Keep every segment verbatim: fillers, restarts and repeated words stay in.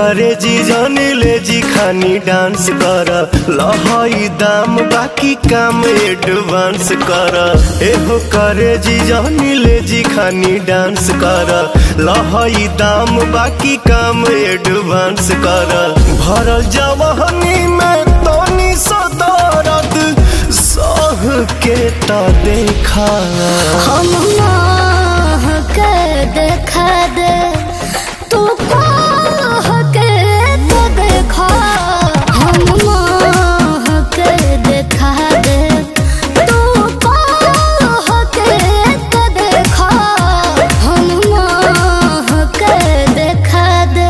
करे जी जानी ले जी खानी डांस कर लहाई दाम बाकी काम एडवांस कर। एहो करे जी जानी ले जी खानी डांस कर लहाई दाम बाकी काम एडवांस कर। भरल जवानी में तनी सदरद सह के ता देखा हम के देखा दे तू कह के तो देखा। हम के देखा दे तू कह के तो देखा। हम के देखा दे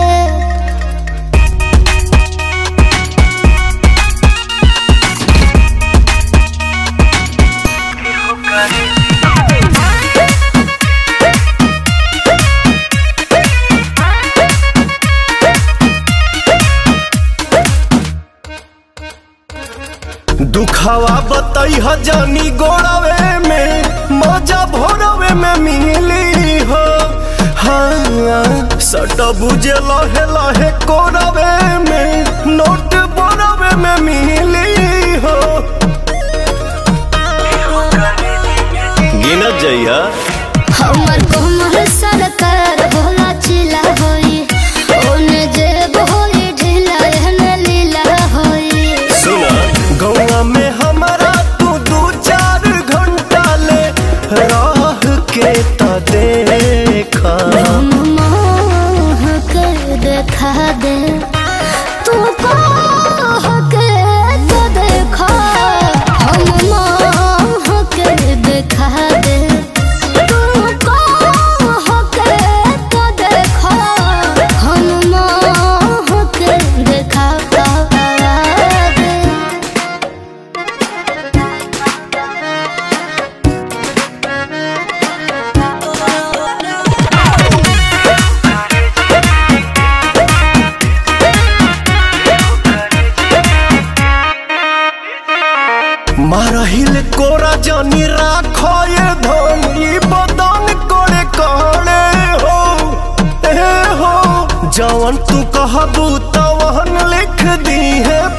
दुखावा बताई हजानी गोड़ावे में मजा भोरवे में मिली हो। हाँ सट बुझे लहे लहे कोरवे में नोट बोरवे में मिली हो। गिनत जइया हमर कोमल सरकार भोला चिला होई ओने जेब होई ढीला एहने लीला होई। सुना गौआ में हमारा तू दू चार घंटा ले राह के ता देखा। मोह के देखा दे तू कह के तो देखा। हम मोह के देखा दे तू कह के तो देखा। हम मोह के देखा दे मारहिल कोरा जानी राखो ये धनी बदन कोड़े कोड़े हो। ए हो जवन तू कहबू तवन लिख दी है